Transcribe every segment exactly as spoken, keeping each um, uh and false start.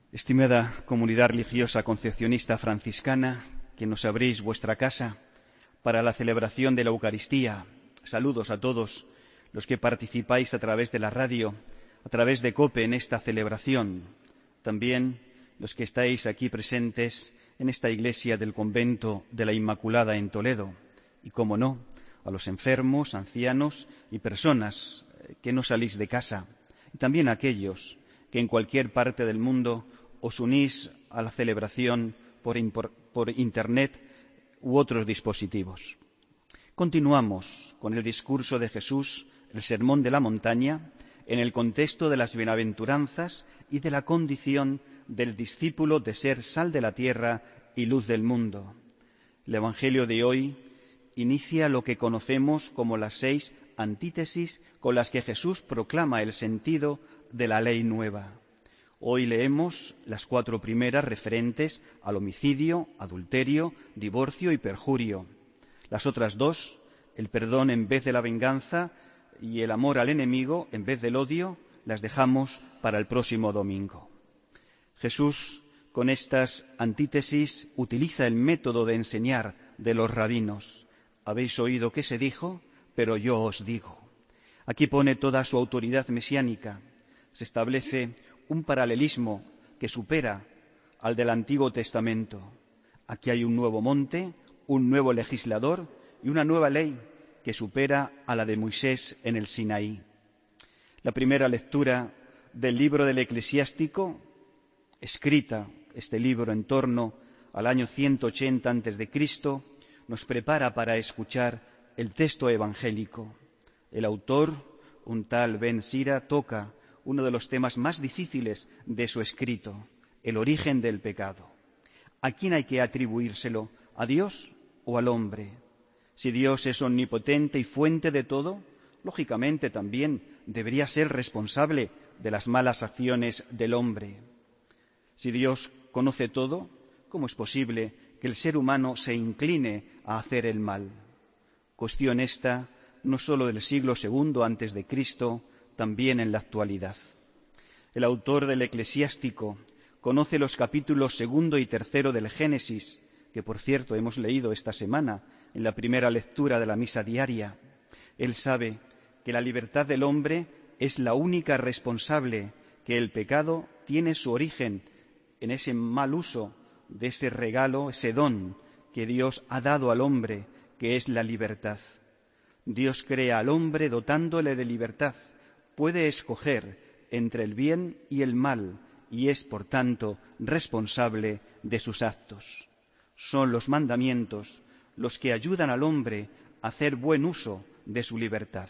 Estimada comunidad religiosa concepcionista franciscana, que nos abrís vuestra casa para la celebración de la Eucaristía, saludos a todos los que participáis a través de la radio, a través de COPE en esta celebración, también los que estáis aquí presentes en esta iglesia del convento de la Inmaculada en Toledo, y, como no, a los enfermos, ancianos y personas que no salís de casa, y también a aquellos que en cualquier parte del mundo os unís a la celebración por, por Internet u otros dispositivos. Continuamos con el discurso de Jesús, el Sermón de la Montaña, en el contexto de las bienaventuranzas y de la condición del discípulo de ser sal de la tierra y luz del mundo. El Evangelio de hoy inicia lo que conocemos como las seis antítesis con las que Jesús proclama el sentido de la ley nueva. Hoy leemos las cuatro primeras referentes al homicidio, adulterio, divorcio y perjurio. Las otras dos, el perdón en vez de la venganza y el amor al enemigo en vez del odio, las dejamos para el próximo domingo. Jesús, con estas antítesis, utiliza el método de enseñar de los rabinos. Habéis oído que se dijo, pero yo os digo. Aquí pone toda su autoridad mesiánica. Se establece un paralelismo que supera al del Antiguo Testamento. Aquí hay un nuevo monte, un nuevo legislador y una nueva ley que supera a la de Moisés en el Sinaí. La primera lectura del libro del Eclesiástico, escrita este libro en torno al año ciento ochenta antes de Cristo, nos prepara para escuchar el texto evangélico. El autor, un tal Ben Sira, toca uno de los temas más difíciles de su escrito, el origen del pecado. ¿A quién hay que atribuírselo? ¿A Dios o al hombre? Si Dios es omnipotente y fuente de todo, lógicamente también debería ser responsable de las malas acciones del hombre. Si Dios conoce todo, ¿cómo es posible que el ser humano se incline a hacer el mal? Cuestión esta no sólo del siglo segundo antes de Cristo, también en la actualidad. El autor del Eclesiástico conoce los capítulos segundo y tercero del Génesis, que por cierto hemos leído esta semana en la primera lectura de la misa diaria. Él sabe que la libertad del hombre es la única responsable, que el pecado tiene su origen en ese mal uso de ese regalo, ese don que Dios ha dado al hombre, que es la libertad. Dios crea al hombre dotándole de libertad. Puede escoger entre el bien y el mal y es, por tanto, responsable de sus actos. Son los mandamientos los que ayudan al hombre a hacer buen uso de su libertad.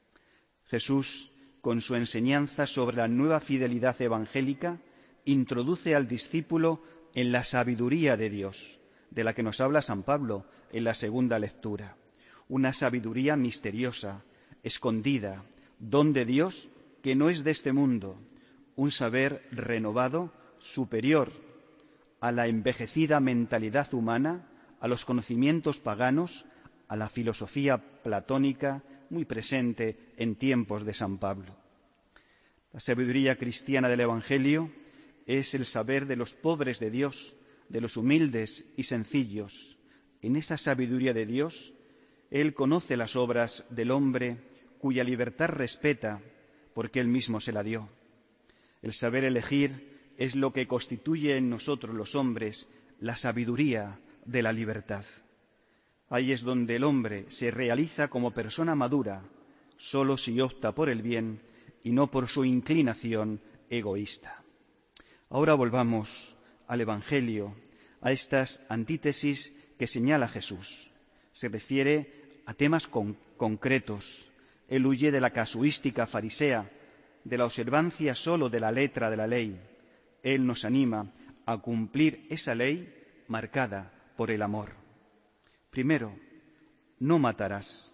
Jesús, con su enseñanza sobre la nueva fidelidad evangélica, introduce al discípulo en la sabiduría de Dios, de la que nos habla San Pablo en la segunda lectura. Una sabiduría misteriosa, escondida, don de Dios que no es de este mundo, un saber renovado, superior a la envejecida mentalidad humana, a los conocimientos paganos, a la filosofía platónica muy presente en tiempos de San Pablo. La sabiduría cristiana del Evangelio es el saber de los pobres de Dios, de los humildes y sencillos. En esa sabiduría de Dios, Él conoce las obras del hombre cuya libertad respeta porque Él mismo se la dio. El saber elegir es lo que constituye en nosotros los hombres la sabiduría de la libertad. Ahí es donde el hombre se realiza como persona madura, solo si opta por el bien y no por su inclinación egoísta. Ahora volvamos al Evangelio, a estas antítesis que señala Jesús. Se refiere a temas con, concretos. Él huye de la casuística farisea, de la observancia solo de la letra de la ley. Él nos anima a cumplir esa ley marcada por el amor. Primero, no matarás.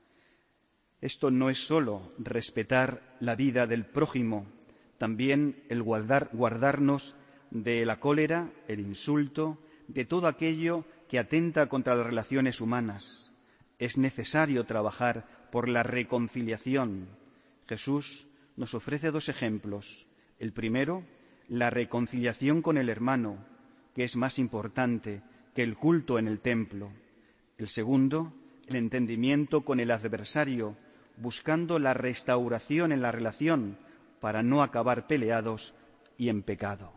Esto no es solo respetar la vida del prójimo, también el guardar, guardarnos de la cólera, el insulto, de todo aquello que atenta contra las relaciones humanas. Es necesario trabajar por la reconciliación. Jesús nos ofrece dos ejemplos. El primero, la reconciliación con el hermano, que es más importante que el culto en el templo. El segundo, el entendimiento con el adversario, buscando la restauración en la relación para no acabar peleados y en pecado.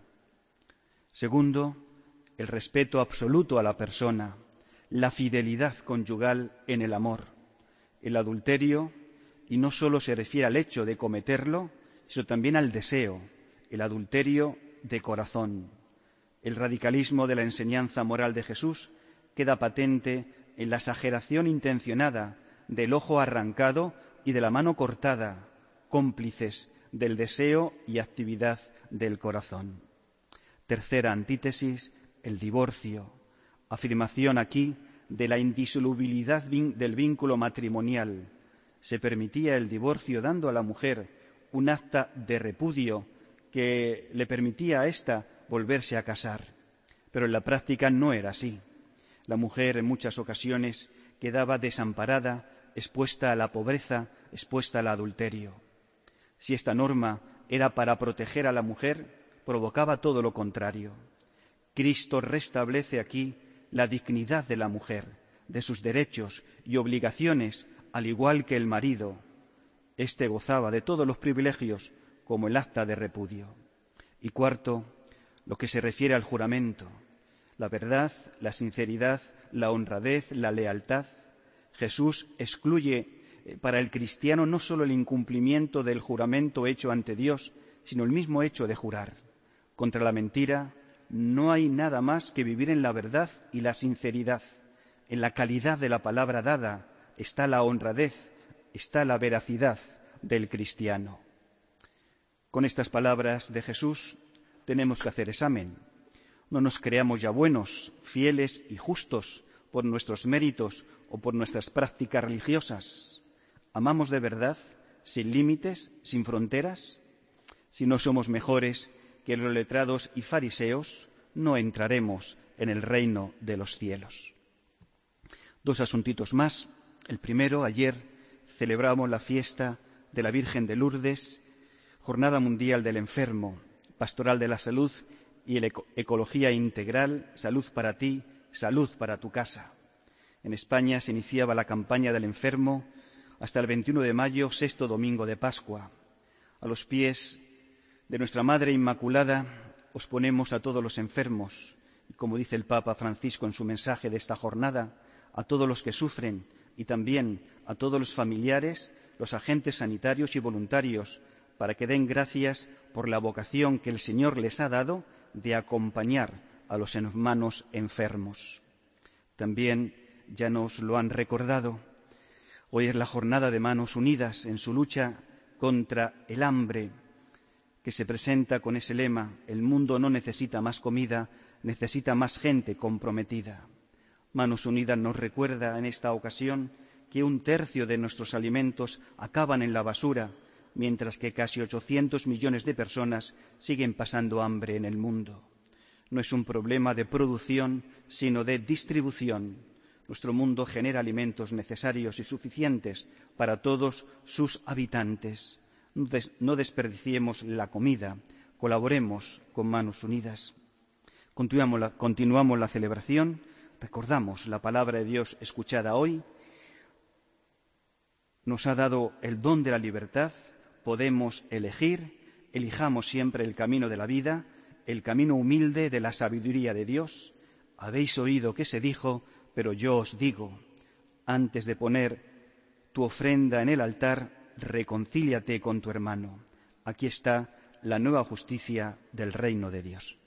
Segundo, el respeto absoluto a la persona, la fidelidad conyugal en el amor. El adulterio, y no solo se refiere al hecho de cometerlo, sino también al deseo, el adulterio de corazón. El radicalismo de la enseñanza moral de Jesús queda patente en la exageración intencionada del ojo arrancado y de la mano cortada, cómplices del deseo y actividad del corazón. Tercera antítesis, el divorcio, afirmación aquí de la indisolubilidad del vínculo matrimonial. Se permitía el divorcio dando a la mujer un acta de repudio que le permitía a ésta volverse a casar. Pero en la práctica no era así. La mujer en muchas ocasiones quedaba desamparada, expuesta a la pobreza, expuesta al adulterio. Si esta norma era para proteger a la mujer, provocaba todo lo contrario. Cristo restablece aquí la dignidad de la mujer, de sus derechos y obligaciones, al igual que el marido. Éste gozaba de todos los privilegios, como el acta de repudio. Y cuarto, lo que se refiere al juramento, la verdad, la sinceridad, la honradez, la lealtad. Jesús excluye para el cristiano no solo el incumplimiento del juramento hecho ante Dios, sino el mismo hecho de jurar. Contra la mentira no hay nada más que vivir en la verdad y la sinceridad. En la calidad de la palabra dada está la honradez, está la veracidad del cristiano. Con estas palabras de Jesús tenemos que hacer examen. No nos creamos ya buenos, fieles y justos por nuestros méritos o por nuestras prácticas religiosas. ¿Amamos de verdad, sin límites, sin fronteras? Si no somos mejores que los letrados y fariseos, no entraremos en el reino de los cielos. Dos asuntitos más. El primero, ayer celebramos la fiesta de la Virgen de Lourdes, Jornada Mundial del Enfermo, Pastoral de la Salud y la Ecología Integral, Salud para ti, salud para tu casa. En España se iniciaba la campaña del enfermo hasta el veintiuno de mayo, sexto domingo de Pascua. A los pies de nuestra Madre Inmaculada os ponemos a todos los enfermos, y como dice el Papa Francisco en su mensaje de esta jornada, a todos los que sufren y también a todos los familiares, los agentes sanitarios y voluntarios, para que den gracias por la vocación que el Señor les ha dado de acompañar a los hermanos enfermos. También ya nos lo han recordado. Hoy es la jornada de Manos Unidas en su lucha contra el hambre, que se presenta con ese lema: el mundo no necesita más comida, necesita más gente comprometida. Manos Unidas nos recuerda en esta ocasión que un tercio de nuestros alimentos acaban en la basura, mientras que casi ochocientos millones de personas siguen pasando hambre en el mundo. No es un problema de producción, sino de distribución. Nuestro mundo genera alimentos necesarios y suficientes para todos sus habitantes. No desperdiciemos la comida, colaboremos con Manos Unidas. Continuamos la, continuamos la celebración, recordamos la palabra de Dios escuchada hoy. Nos ha dado el don de la libertad, podemos elegir, elijamos siempre el camino de la vida, el camino humilde de la sabiduría de Dios. Habéis oído que se dijo, pero yo os digo, antes de poner tu ofrenda en el altar, reconcíliate con tu hermano. Aquí está la nueva justicia del reino de Dios.